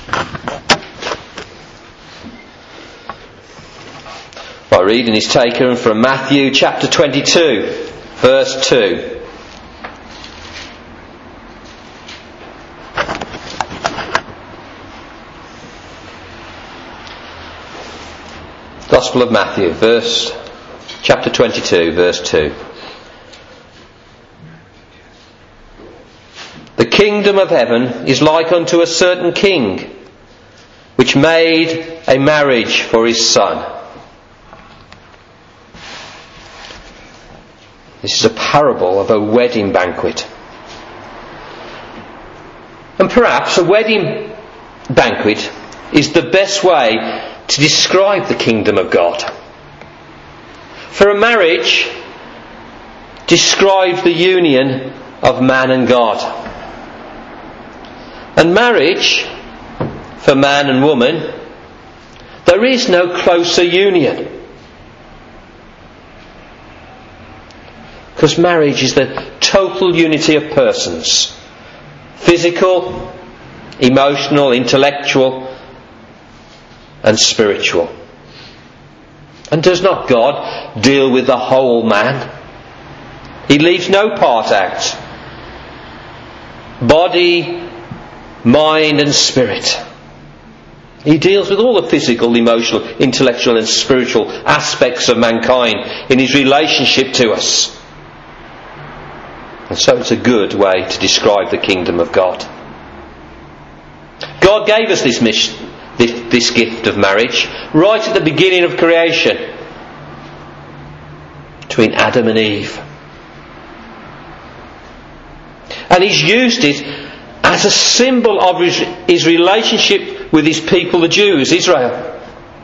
Our reading is taken from Matthew chapter 22, verse 2. Gospel of Matthew, chapter 22, verse 2. The kingdom of heaven is like unto a certain king, which made a marriage for his son. This is a parable of a wedding banquet. And perhaps a wedding banquet is the best way to describe the kingdom of God. For a marriage describes the union of man and God. And marriage, for man and woman, there is no closer union. Because marriage is the total unity of persons. Physical, emotional, intellectual, and spiritual. And does not God deal with the whole man? He leaves no part out. Body, mind and spirit. He deals with all the physical, emotional, intellectual and spiritual aspects of mankind in his relationship to us. And so it's a good way to describe the kingdom of God. God gave us this mission, this gift of marriage, right at the beginning of creation, between Adam and Eve. And He's used it as a symbol of His relationship with His people, the Jews, Israel,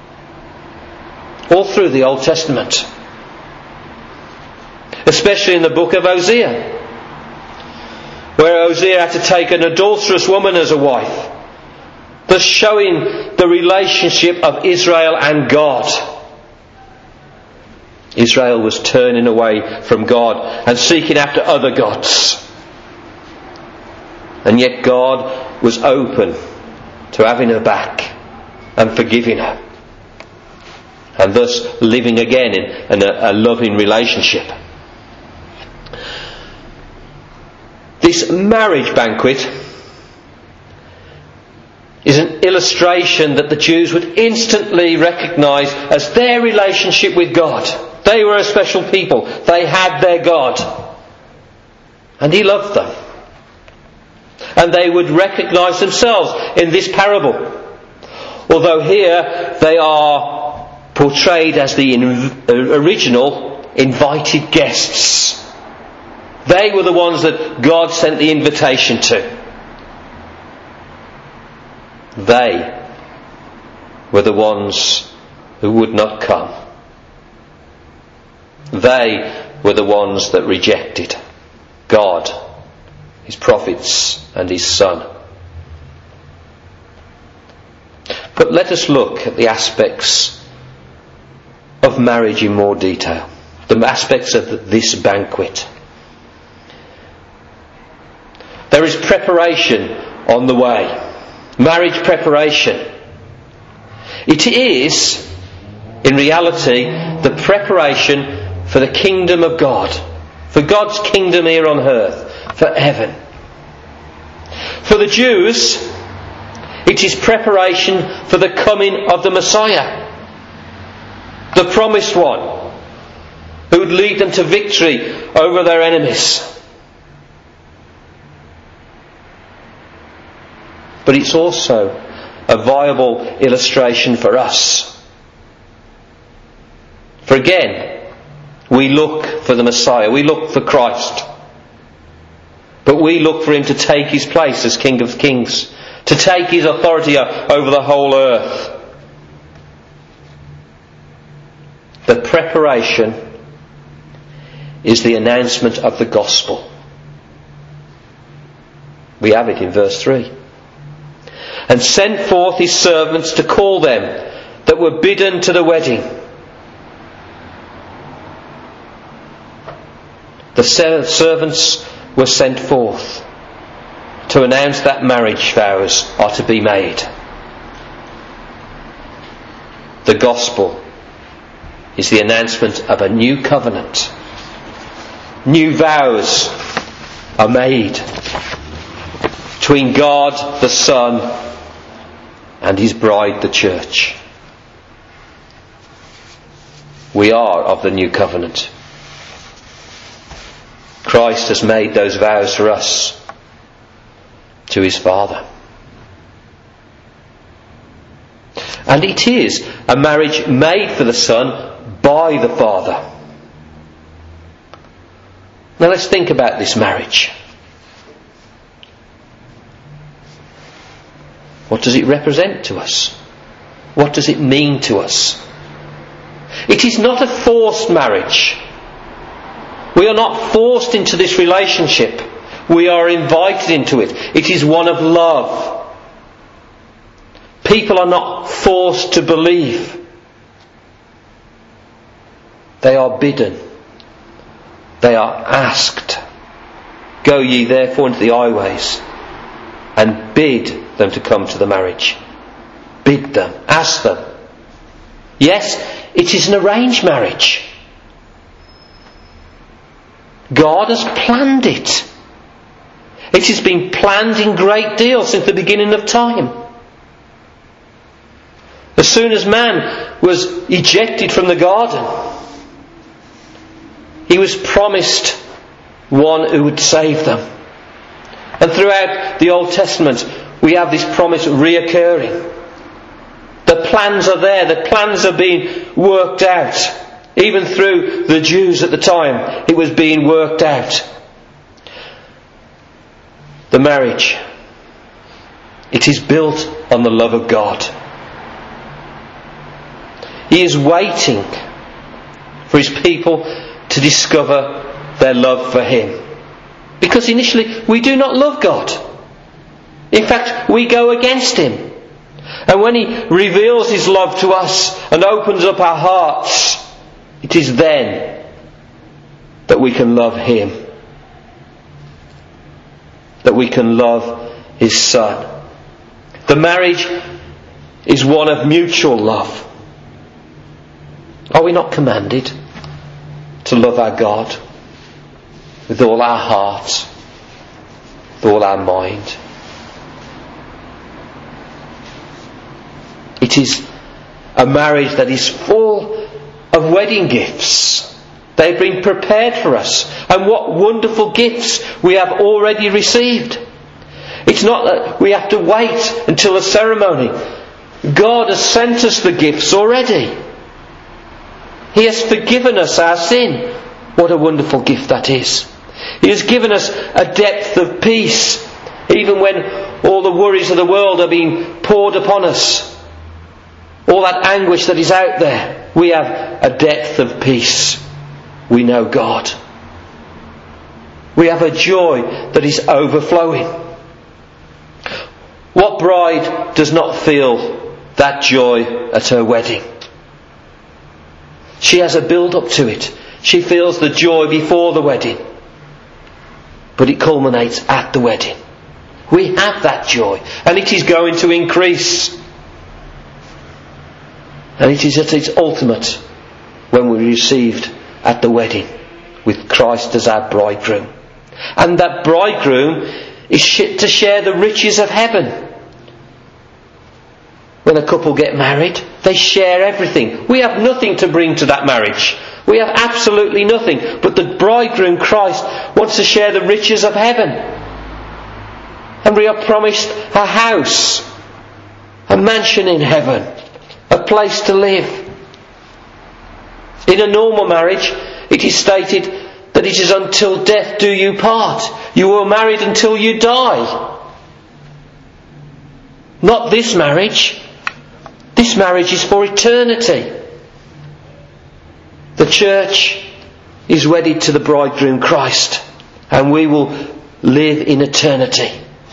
all through the Old Testament. Especially in the book of Hosea, where Hosea had to take an adulterous woman as a wife, thus showing the relationship of Israel and God. Israel was turning away from God and seeking after other gods. And yet God was open to having her back and forgiving her. And thus living again in a loving relationship. This marriage banquet is an illustration that the Jews would instantly recognise as their relationship with God. They were a special people. They had their God. And He loved them. And they would recognise themselves in this parable. Although here they are portrayed as the original invited guests. They were the ones that God sent the invitation to. They were the ones who would not come. They were the ones that rejected God, His prophets and His Son. But let us look at the aspects of marriage in more detail. The aspects of this banquet. There is preparation on the way. Marriage preparation. It is, in reality, the preparation for the kingdom of God. For God's kingdom here on earth. For heaven. For the Jews, it is preparation for the coming of the Messiah. The promised one. Who would lead them to victory over their enemies. But it's also a viable illustration for us. For again, we look for the Messiah. We look for Christ. But we look for Him to take His place as King of Kings. To take His authority over the whole earth. The preparation is the announcement of the gospel. We have it in verse 3. And sent forth His servants to call them that were bidden to the wedding. The servants were sent forth to announce that marriage vows are to be made. The gospel is the announcement of a new covenant. New vows are made between God the Son and his bride, the church. We are of the new covenant. Christ has made those vows for us to his Father. And it is a marriage made for the Son by the Father. Now let's think about this marriage. What does it represent to us? What does it mean to us? It is not a forced marriage. We are not forced into this relationship. We are invited into it. It is one of love. People are not forced to believe. They are bidden. They are asked. Go ye therefore into the highways and bid them to come to the marriage. Bid them. Ask them. Yes, it is an arranged marriage. God has planned it. It has been planned in great deal since the beginning of time. As soon as man was ejected from the garden, he was promised one who would save them. And throughout the Old Testament, we have this promise reoccurring. The plans are there. The plans are being worked out. Even through the Jews at the time, it was being worked out. The marriage, it is built on the love of God. He is waiting for his people to discover their love for him. Because initially we do not love God. In fact, we go against him. And when he reveals his love to us and opens up our hearts, it is then that we can love him. That we can love his Son. The marriage is one of mutual love. Are we not commanded to love our God with all our heart, with all our mind? It is a marriage that is full of wedding gifts. They've been prepared for us. And what wonderful gifts we have already received. It's not that we have to wait until the ceremony. God has sent us the gifts already. He has forgiven us our sin. What a wonderful gift that is. He has given us a depth of peace, even when all the worries of the world are being poured upon us. All that anguish that is out there, we have a depth of peace. We know God. We have a joy that is overflowing. What bride does not feel that joy at her wedding? She has a build-up to it. She feels the joy before the wedding. But it culminates at the wedding. We have that joy. And it is going to increase. And it is at its ultimate when we're received at the wedding with Christ as our bridegroom. And that bridegroom is to share the riches of heaven. When a couple get married, they share everything. We have nothing to bring to that marriage. We have absolutely nothing. But the bridegroom, Christ, wants to share the riches of heaven. And we are promised a house, a mansion in heaven, a place to live. In a normal marriage, it is stated that it is until death do you part. You are married until you die. Not this marriage. This marriage is for eternity. The church is wedded to the bridegroom Christ, and we will live in eternity.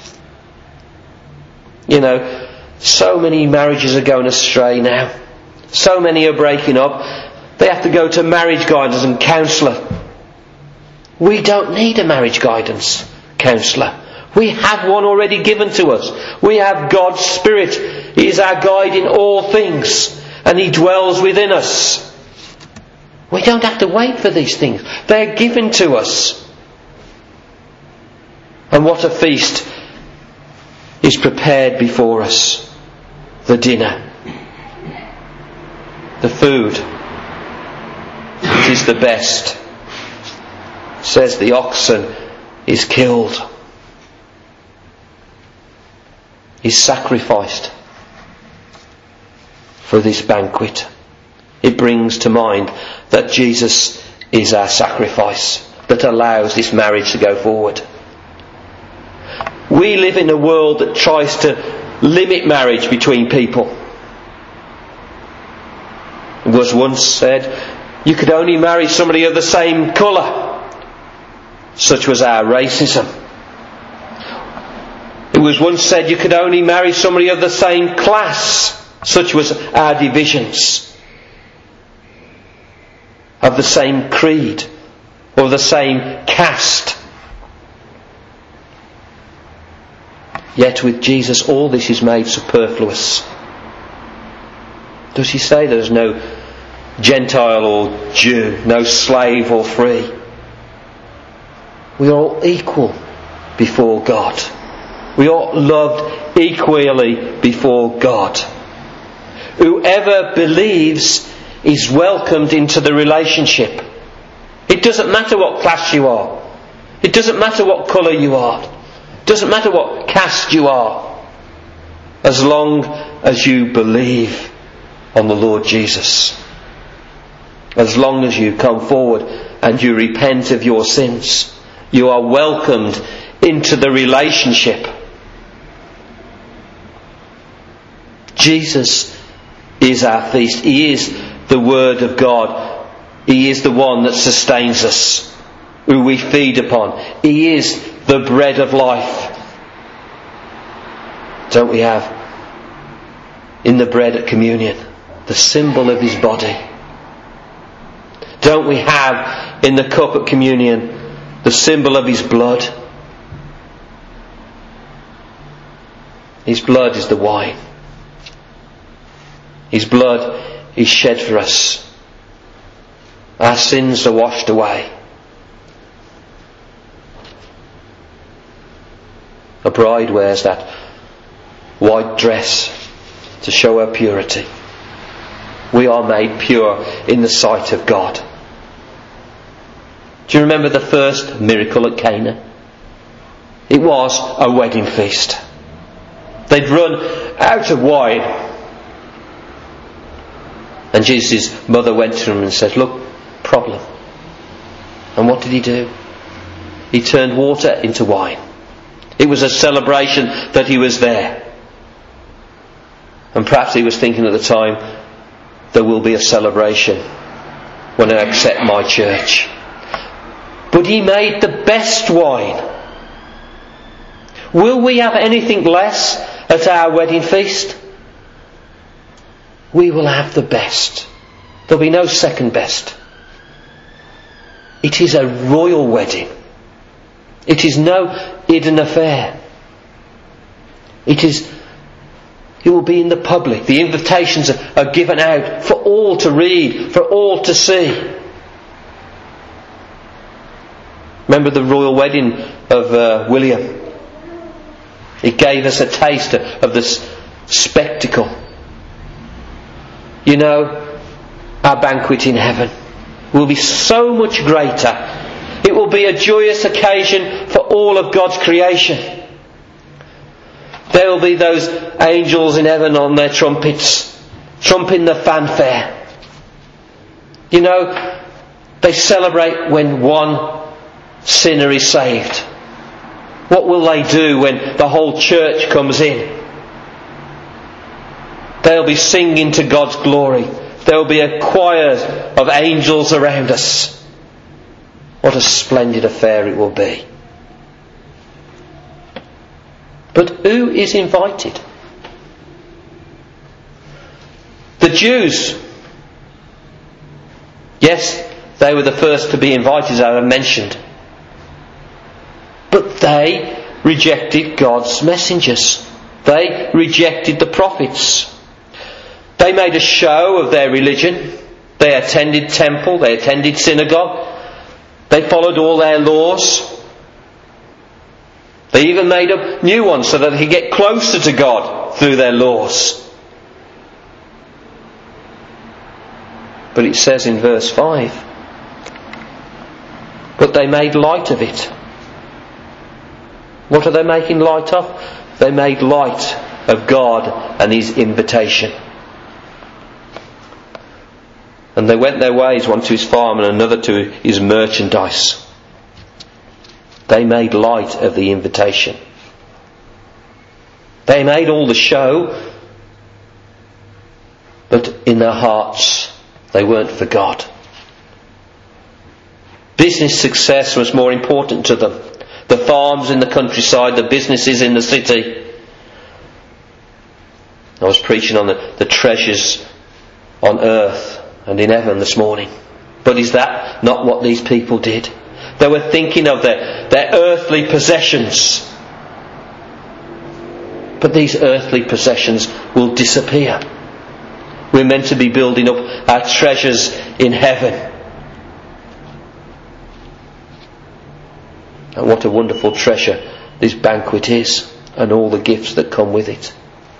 You know, so many marriages are going astray now. So many are breaking up. They have to go to marriage guidance and counsellor. We don't need a marriage guidance counsellor. We have one already given to us. We have God's Spirit. He is our guide in all things. and He dwells within us. We don't have to wait for these things. They're given to us. And what a feast is prepared before us. The dinner. The food. It is the best. It says the oxen is killed. Is sacrificed for this banquet. It brings to mind that Jesus is our sacrifice that allows this marriage to go forward. We live in a world that tries to limit marriage between people. It was once said you could only marry somebody of the same colour. Such was our racism. It was once said you could only marry somebody of the same class. Such was our divisions. Of the same creed. Or the same caste. Yet with Jesus all this is made superfluous. Does He say there's no Gentile or Jew, no slave or free? We are all equal before God. We are loved equally before God. Whoever believes is welcomed into the relationship. It doesn't matter what class you are. It doesn't matter what colour you are. It doesn't matter what caste you are. As long as you believe on the Lord Jesus. As long as you come forward and you repent of your sins, you are welcomed into the relationship. Jesus is our feast. He is the Word of God. He is the one that sustains us, who we feed upon. He is the bread of life. Don't we have in the bread at communion the symbol of His body? Don't we have in the cup at communion the symbol of His blood? His blood is the wine. His blood is shed for us. Our sins are washed away. A bride wears that white dress to show her purity. We are made pure in the sight of God. Do you remember the first miracle at Cana? It was a wedding feast. They'd run out of wine. And Jesus' mother went to him and said, "Look, problem." And what did He do? He turned water into wine. It was a celebration that He was there. And perhaps He was thinking at the time, there will be a celebration when I accept my church. But He made the best wine. Will we have anything less at our wedding feast? We will have the best. There'll be no second best. It is a royal wedding. It is no hidden affair. It will be in the public. The invitations are given out for all to read, for all to see. Remember the royal wedding of William? It gave us a taste of this spectacle. You know, our banquet in heaven will be so much greater. It will be a joyous occasion for all of God's creation. There will be those angels in heaven on their trumpets, trumping the fanfare. You know, they celebrate when one sinner is saved. What will they do when the whole church comes in? They'll be singing to God's glory. There will be a choir of angels around us. What a splendid affair it will be. But who is invited? The Jews. Yes, they were the first to be invited, as I mentioned. But they rejected God's messengers. They rejected the prophets. They made a show of their religion. They attended temple, they attended synagogue. They followed all their laws. They even made up new ones so that they could get closer to God through their laws. But it says in verse 5, but they made light of it. What are they making light of? They made light of God and His invitation. And they went their ways, one to his farm and another to his merchandise. They made light of the invitation. They made all the show, but in their hearts they weren't for God. Business success was more important to them. The farms in the countryside, the businesses in the city. I was preaching on the treasures on earth and in heaven this morning. But is that not what these people did? They were thinking of their earthly possessions. But these earthly possessions will disappear. We're meant to be building up our treasures in heaven. And what a wonderful treasure this banquet is, and all the gifts that come with it.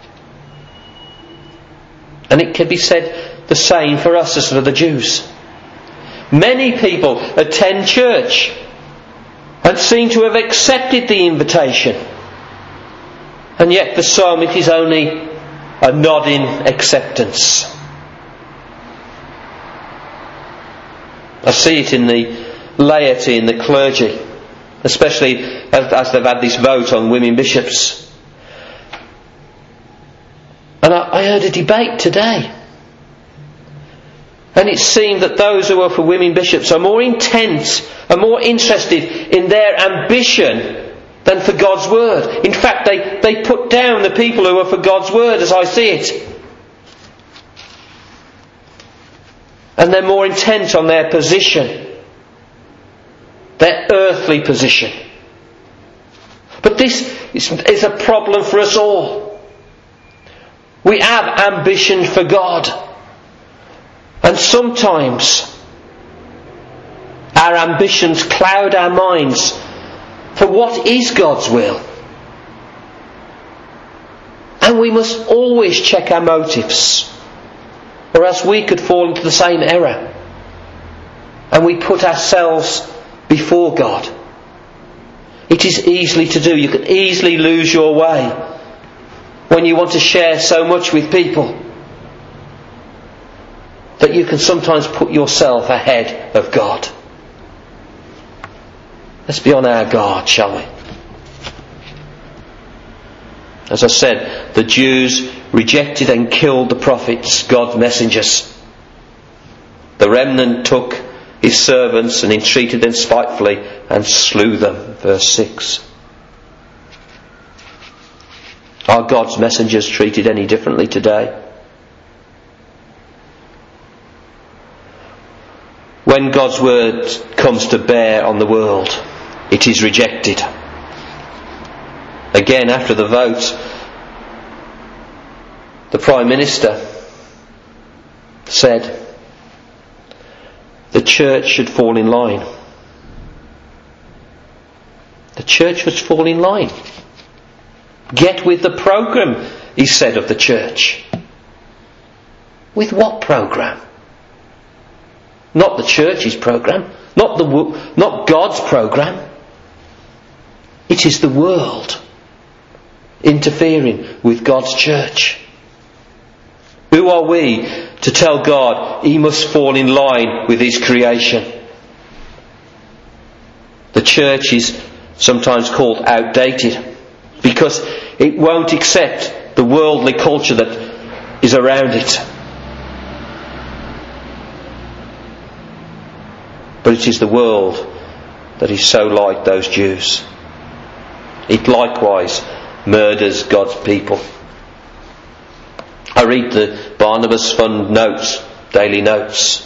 And it can be said the same for us as for the Jews. Many people attend church and seem to have accepted the invitation. And yet for some it is only a nodding acceptance. I see it in the laity, in the clergy, especially as they've had this vote on women bishops. And I heard a debate today. And it seemed that those who are for women bishops are more intent, are more interested in their ambition than for God's word. In fact, they put down the people who are for God's word as I see it. And they're more intent on their position, their earthly position. But this is a problem for us all. We have ambition for God. And sometimes our ambitions cloud our minds for what is God's will. And we must always check our motives, or else we could fall into the same error. And we put ourselves before God. It is easily to do. You can easily lose your way when you want to share so much with people that you can sometimes put yourself ahead of God. Let's be on our guard, shall we? As I said, the Jews rejected and killed the prophets, God's messengers. The remnant took his servants and entreated them spitefully and slew them. Verse 6. Are God's messengers treated any differently today? When God's word comes to bear on the world, it is rejected. Again, after the vote, the Prime Minister said the church should fall in line. The church must fall in line. Get with the programme, he said of the church. With what programme? Not the church's programme, not God's programme. It is the world interfering with God's church. Who are we to tell God he must fall in line with his creation? The church is sometimes called outdated because it won't accept the worldly culture that is around it. But it is the world that is so like those Jews. It likewise murders God's people. I read the Barnabas Fund notes, daily notes,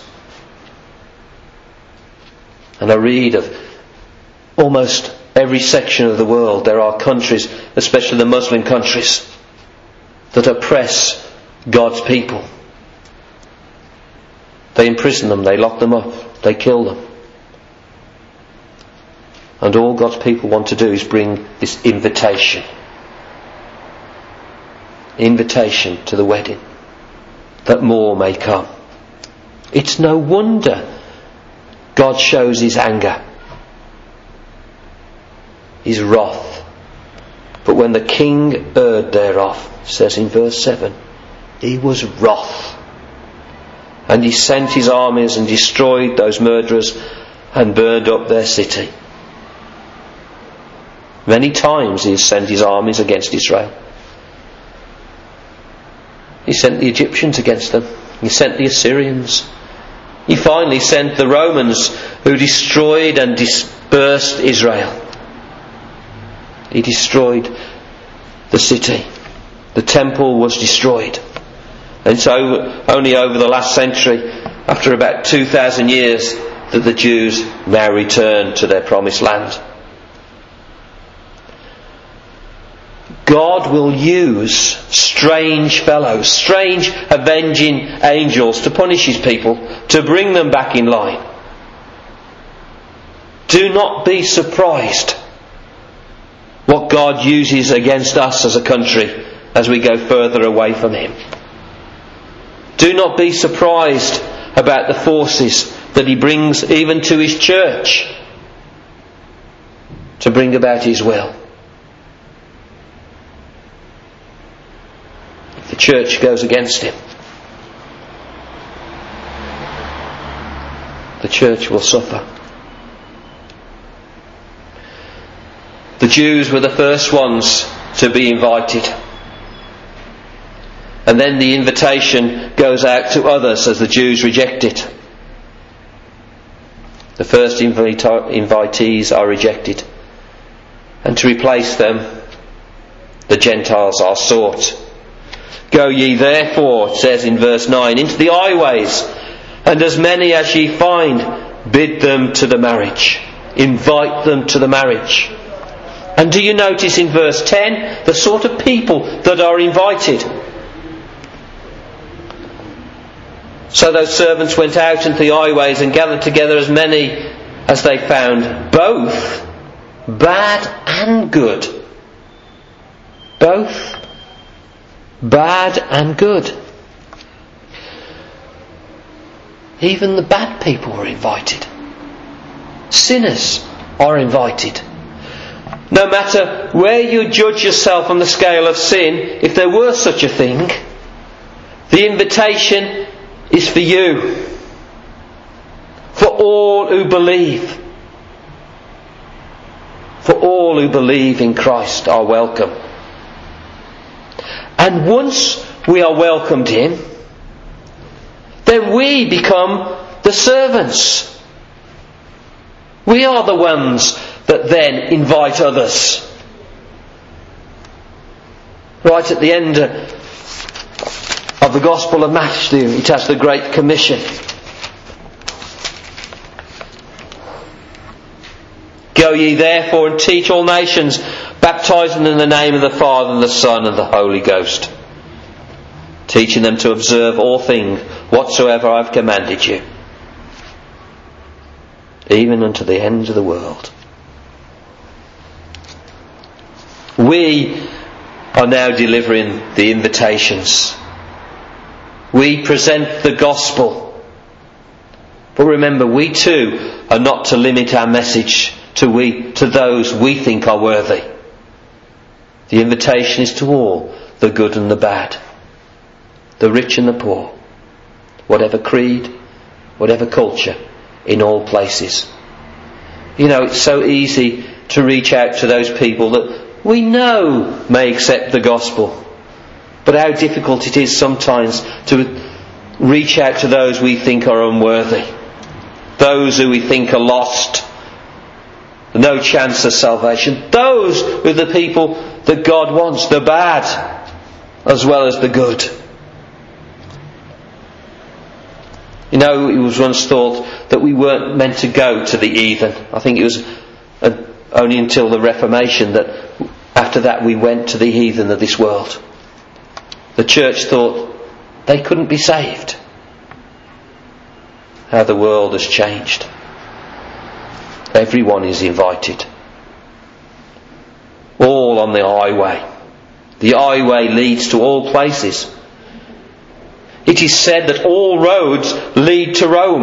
and I read of almost every section of the world. There are countries, especially the Muslim countries, that oppress God's people. They imprison them, they lock them up, they kill them. And all God's people want to do is bring this invitation. Invitation to the wedding, that more may come. It's no wonder God shows his anger, his wrath. But when the king heard thereof, says in verse 7, he was wroth. And he sent his armies and destroyed those murderers and burned up their city. Many times he has sent his armies against Israel. He sent the Egyptians against them. He sent the Assyrians. He finally sent the Romans, who destroyed and dispersed Israel. He destroyed the city. The temple was destroyed. And so only over the last century, after about 2,000 years, that the Jews now return to their promised land. God will use strange fellows, strange avenging angels to punish his people, to bring them back in line. Do not be surprised what God uses against us as a country as we go further away from him. Do not be surprised about the forces that he brings even to his church to bring about his will. If the church goes against him, the church will suffer. The Jews were the first ones to be invited. And then the invitation goes out to others as the Jews reject it. The first invitees are rejected. And to replace them, the Gentiles are sought. Go ye therefore, it says in verse 9, into the highways, and as many as ye find, bid them to the marriage. Invite them to the marriage. And do you notice in verse 10 the sort of people that are invited? So those servants went out into the highways and gathered together as many as they found, both bad and good. Both bad and good. Even the bad people were invited. Sinners are invited. No matter where you judge yourself on the scale of sin, if there were such a thing, the invitation is for you. For all who believe. For all who believe in Christ are welcome. And once we are welcomed in, then we become the servants. We are the ones that then invite others. Right at the end of the Gospel of Matthew, it has the Great Commission. Go ye therefore and teach all nations, baptizing them in the name of the Father and the Son and the Holy Ghost, teaching them to observe all things whatsoever I have commanded you, even unto the ends of the world. We are now delivering the invitations. We present the gospel. But remember, we too are not to limit our message to those we think are worthy. The invitation is to all, the good and the bad, the rich and the poor, whatever creed, whatever culture, in all places. You know, it's so easy to reach out to those people that we know may accept the gospel, but how difficult it is sometimes to reach out to those we think are unworthy, those who we think are lost, no chance of salvation. Those are the people that God wants, the bad as well as the good. You know, it was once thought that we weren't meant to go to the heathen. I think it was only until the Reformation that after that we went to the heathen of this world. The church thought they couldn't be saved. how the world has changed. Everyone is invited. All on the highway. The highway leads to all places. It is said that all roads lead to Rome.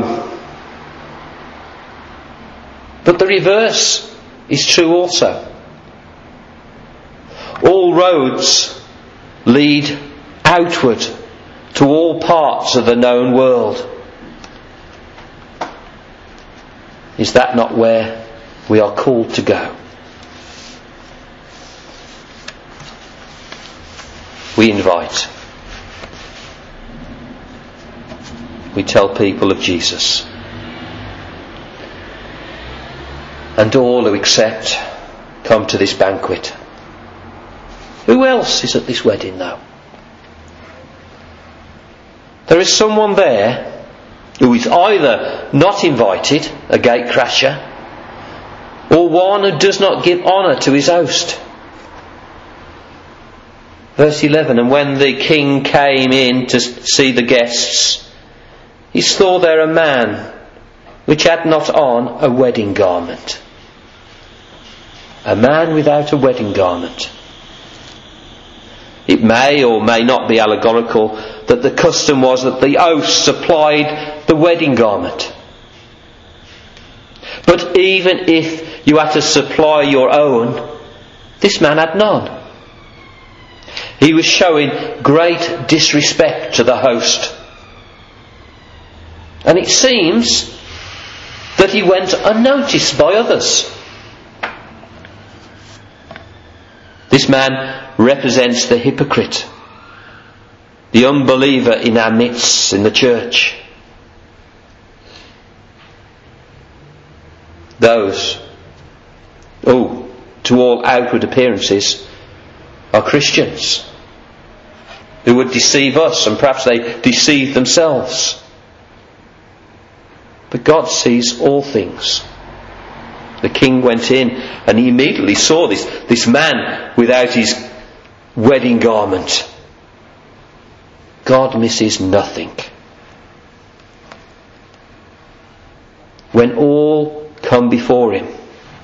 But the reverse is true also. All roads lead outward to all parts of the known world. Is that not where we are called to go? We invite. We tell people of Jesus. And all who accept come to this banquet. Who else is at this wedding though? There is someone there who is either not invited, a gatecrasher, or one who does not give honour to his host. Verse 11, and when the king came in to see the guests, he saw there a man which had not on a wedding garment. A man without a wedding garment. It may or may not be allegorical that the custom was that the host supplied the wedding garment. But even if you had to supply your own, this man had none. He was showing great disrespect to the host. And it seems that he went unnoticed by others. This man represents the hypocrite, the unbeliever in our midst, in the church. Those who, to all outward appearances, are Christians, who would deceive us, and perhaps they deceive themselves. But God sees all things. The king went in and he immediately saw this man without his wedding garment. God misses nothing. When all come before him,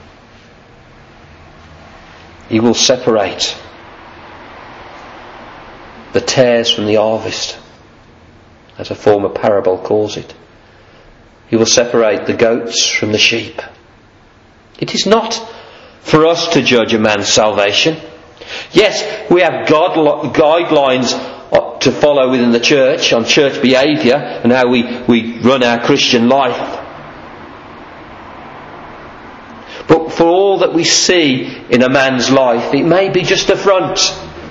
he will separate the tares from the harvest, as a former parable calls it. He will separate the goats from the sheep. It is not for us to judge a man's salvation. Yes, we have guidelines to follow within the church on church behaviour and how we run our Christian life. But for all that we see in a man's life, it may be just a front.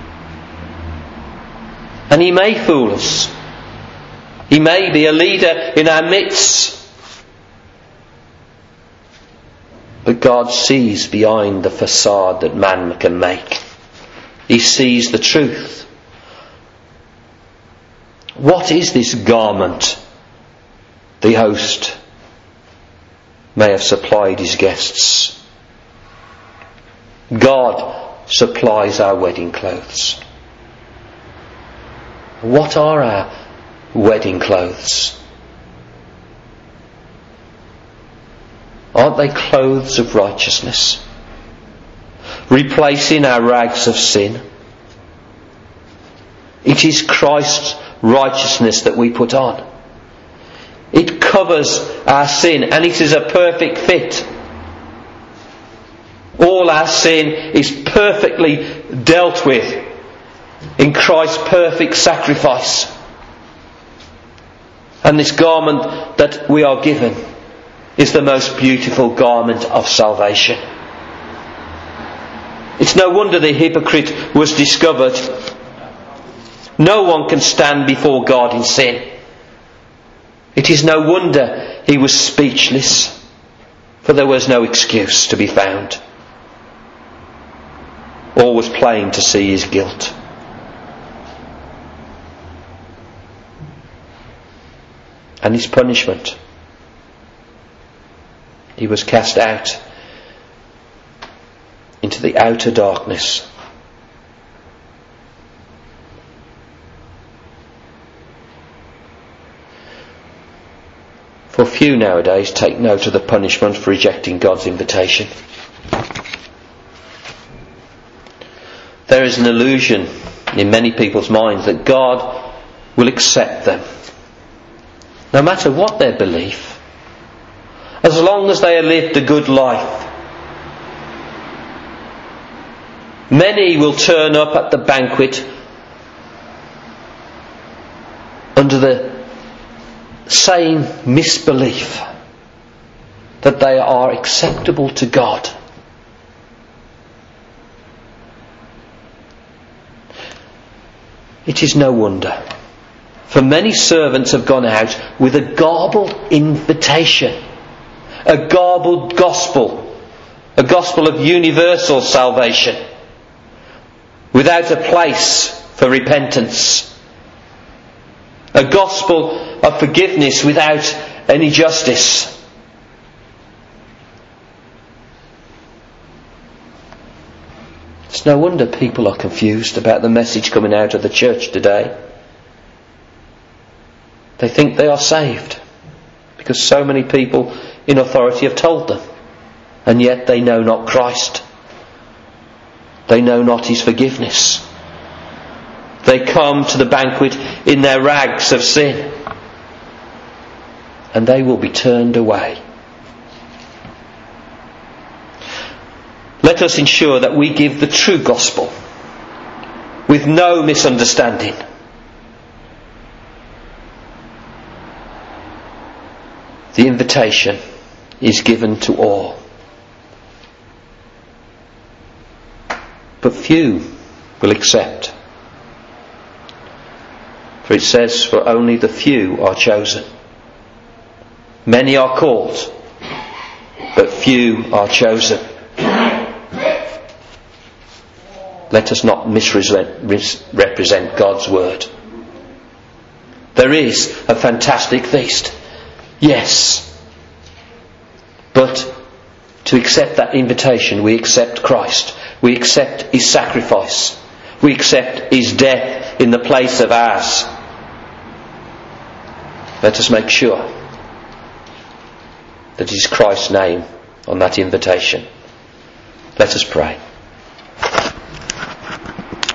And he may fool us. He may be a leader in our midst. But God sees behind the facade that man can make. He sees the truth. What is this garment the host may have supplied his guests? God supplies our wedding clothes. What are our wedding clothes? Aren't they clothes of righteousness, replacing our rags of sin? It is Christ's righteousness that we put on. It covers our sin and it is a perfect fit. All our sin is perfectly dealt with in Christ's perfect sacrifice. And this garment that we are given is the most beautiful garment of salvation. It's no wonder the hypocrite was discovered. No one can stand before God in sin. It is no wonder he was speechless, for there was no excuse to be found. All was plain to see his guilt. And his punishment. He was cast out into the outer darkness. For few nowadays take note of the punishment for rejecting God's invitation. There is an illusion in many people's minds that God will accept them, no matter what their belief, as long as they have lived a good life. Many will turn up at the banquet under the same misbelief that they are acceptable to God. It is no wonder, for many servants have gone out with a garbled invitation, a garbled gospel, a gospel of universal salvation, without a place for repentance, a gospel of forgiveness without any justice. It's no wonder people are confused about the message coming out of the church today. They think they are saved because so many people in authority have told them, and yet they know not Christ. They know not His forgiveness. They come to the banquet in their rags of sin, and they will be turned away. Let us ensure that we give the true gospel with no misunderstanding. The invitation is given to all, but few will accept. For it says, for only the few are chosen. Many are called, but few are chosen. Let us not misrepresent God's word. There is a fantastic feast, yes, but to accept that invitation, we accept Christ. We accept His sacrifice. We accept His death in the place of ours. Let us make sure that it is Christ's name on that invitation. Let us pray.